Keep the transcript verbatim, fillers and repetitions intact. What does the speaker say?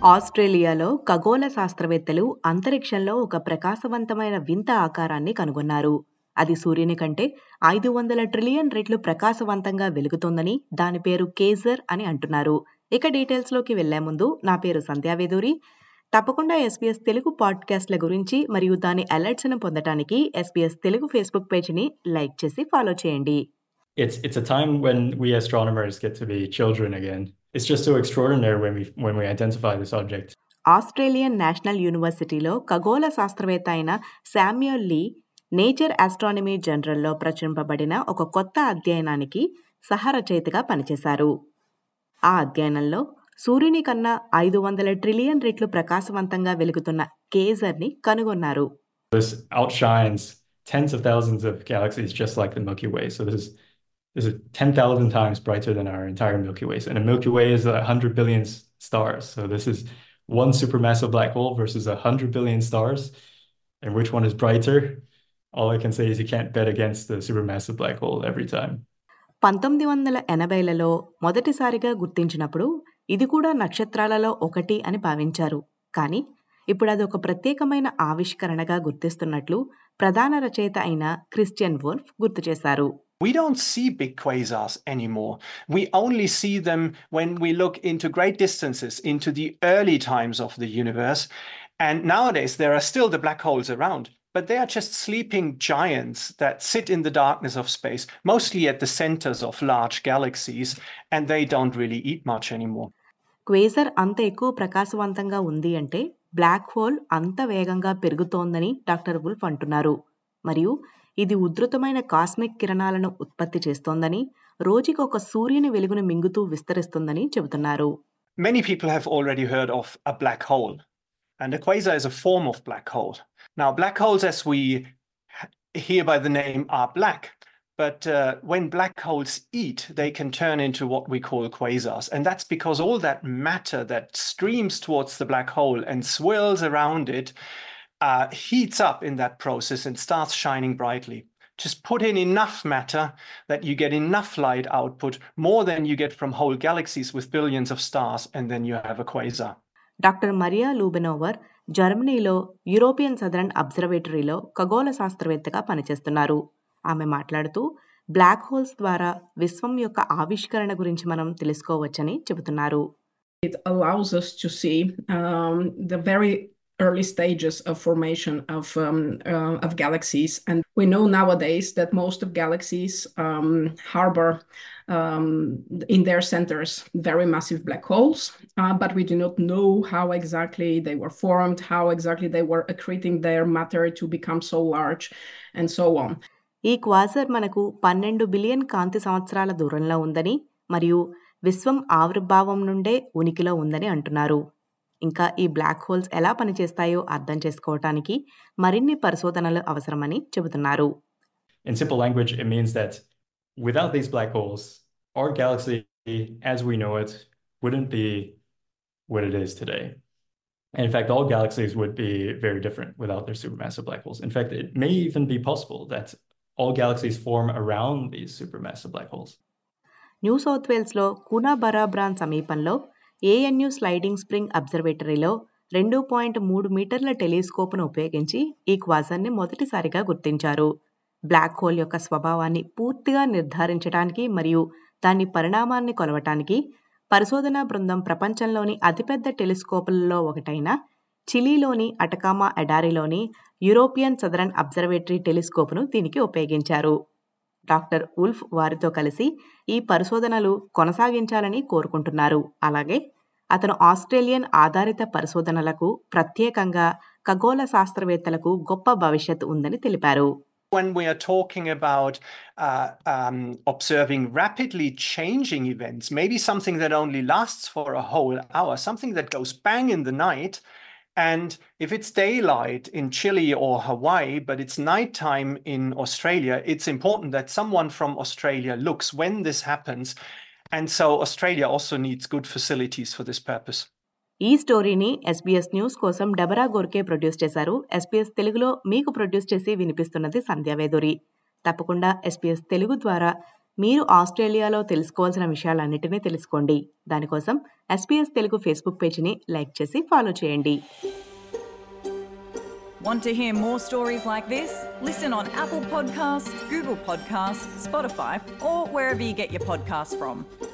ఆస్ట్రేలియాలో ఖగోళ శాస్త్రవేత్తలు అంతరిక్షంలో ఒక ప్రకాశవంతమైన వింత ఆకారాన్ని కనుగొన్నారు. అది సూర్యుని కంటే ఐదు వందల ట్రిలియన్ రెట్లు ప్రకాశవంతంగా వెలుగుతోందని, దాని పేరు కేజర్ అని అంటున్నారు. ఇక డీటెయిల్స్లోకి వెళ్లే ముందు నా పేరు సంధ్యావేదూరి. తప్పకుండా ఎస్పీఎస్ తెలుగు పాడ్కాస్ట్ల గురించి మరియు దాని అలర్ట్స్ను పొందడానికి ఎస్పీఎస్ తెలుగు ఫేస్బుక్ పేజ్ని లైక్ చేసి ఫాలో చేయండి. It's it's a time when we astronomers get to be children again. It's just so extraordinary when we when we identify this object. Australian national యూనివర్సిటీలో ఖగోళ శాస్త్రవేత్త అయిన శామ్యూల్ లీ నేచర్ ఆస్ట్రానమీ జర్నల్లో ప్రచురింపబడిన ఒక కొత్త అధ్యయనానికి సహరచయితగా పనిచేశారు. ఆ అధ్యయనంలో సూర్యుని కన్నా ఐదు వందల ట్రిలియన్ రెట్లు ప్రకాశవంతంగా వెలుగుతున్న కేజర్ని కనుగొన్నారు. This outshines tens of thousands of galaxies just like the Milky Way. So this is this is ten thousand times brighter than our entire Milky Way. So, and a Milky Way is a hundred billion stars. So this is one supermassive black hole versus a hundred billion stars. And which one is brighter? All I can say is you can't bet against the supermassive black hole every time. పంతొమ్మిది వందల ఎనభైలలో మొదటిసారిగా గుర్తించినప్పుడు ఇది కూడా నక్షత్రాలలో ఒకటి అని భావించారు. కానీ ఇప్పుడు అది ఒక ప్రత్యేకమైన ఆవిష్కరణగా గుర్తిస్తున్నట్లు ప్రధాన రచయిత అయిన క్రిస్టియన్ వోల్ఫ్ గుర్తు చేశారు. We don't see big quasars anymore. We only see them when we look into great distances, into the early times of the universe. And nowadays there are still the black holes around, but they are just sleeping giants that sit in the darkness of space, mostly at the centers of large galaxies, and they don't really eat much anymore. క్వేసర్ అంత ఎక్కువ ప్రకాశవంతంగా ఉంది అంటే black hole అంత వేగంగా పెరుగుతోందని doctor wolf అంటున్నారు. మరియు ఇది ఉధృతమైన కాస్మిక్ కిరణాలను ఉత్పత్తి చేస్తోందని, రోజుకి ఒక సూర్యుని వెలుగును మింగుతూ విస్తరిస్తుందని చెబుతున్నారు. Many people have already heard of a black hole, and a quasar is a form of black hole. Now, black holes, as we hear by the name, are black. But uh, when black holes eat, they can turn into what we call quasars. And that's because all that matter that streams towards the black hole and swirls around it uh, heats up in that process and starts shining brightly. Just put in enough matter that you get enough light output, more than you get from whole galaxies with billions of stars, and then you have a quasar. Doctor Maria Lubenova జర్మనీలో European southern అబ్జర్వేటరీలో ఖగోళ శాస్త్రవేత్తగా పనిచేస్తున్నారు. ఆమె మాట్లాడుతూ black holes ద్వారా విశ్వం యొక్క ఆవిష్కరణ గురించి మనం తెలుసుకోవచ్చని చెబుతున్నారు. It allows us to see um, the very early stages of formation of um, uh, of galaxies, and we know nowadays that most of galaxies um, harbor um, in their centers very massive black holes, uh, but we do not know how exactly they were formed, how exactly they were accreting their matter to become so large, and so on. ఈ క్వాసర్ మనకు పన్నెండు billion కాంతి సంవత్సరాల దూరంలో ఉందని మరియు విశ్వం ఆవిర్భావం నుండే ఉనికిలో ఉందని అంటున్నారు. ఇంకా ఈ బ్లాక్ హోల్స్ ఎలా పనిచేస్తాయో అర్థం చేసుకోవటానికి మరిన్ని పరిశోధనలు అవసరమని చెబుతున్నారు. In simple language, it means that without these black holes, our galaxy as we know it wouldn't be what it is today. And in fact, all galaxies would be very different without their supermassive black holes. In fact, it may even be possible that all galaxies form around these supermassive black holes. New South వేల్స్లో Coonabarabran సమీపంలో ANU sliding spring అబ్జర్వేటరీలో రెండు point మూడు మీటర్ల టెలిస్కోప్ను ఉపయోగించి ఈ క్వాసర్ని మొదటిసారిగా గుర్తించారు. Black hole యొక్క స్వభావాన్ని పూర్తిగా నిర్ధారించడానికి మరియు దాని పరిణామాన్ని కొలవటానికి పరిశోధనా బృందం ప్రపంచంలోని అతిపెద్ద టెలిస్కోపులలో ఒకటైన చిలీలోని అటకామా ఎడారిలోని యూరోపియన్ సదరన్ అబ్జర్వేటరీ టెలిస్కోప్ను దీనికి ఉపయోగించారు. డాక్టర్ వుల్ఫ్ వారితో కలిసి ఈ పరిశోధనలు కొనసాగించాలని కోరుకుంటున్నారు. అలాగే అతను ఆస్ట్రేలియన్ ఆధారిత పరిశోధనలకు, ప్రత్యేకంగా ఖగోళ శాస్త్రవేత్తలకు గొప్ప భవిష్యత్తు ఉందని తెలిపారు. When we are talking about uh, um, observing rapidly changing events, maybe something that only lasts for a whole hour, something that goes bang in the night, and if it's daylight in Chile or Hawaii, but it's nighttime in Australia, it's important that someone from Australia looks when this happens. And so Australia also needs good facilities for this purpose. ఈ స్టోరీని SBS news కోసం డెబరా గోర్కే produce చేశారు. SBS తెలుగులో మీకు produce చేసి వినిపిస్తున్నది సంధ్యావేదూరి. తప్పకుండా SBS Telugu ద్వారా మీరు ఆస్ట్రేలియాలో తెలుసుకోవాల్సిన విషయాలన్నిటినీ తెలుసుకోండి. దానికోసం ఎస్పీఎస్ తెలుగు ఫేస్బుక్ పేజీని లైక్ చేసి ఫాలో చేయండి. Want to hear more stories like this? Listen on Apple Podcasts, Google Podcasts, Spotify, or wherever you get your podcasts from.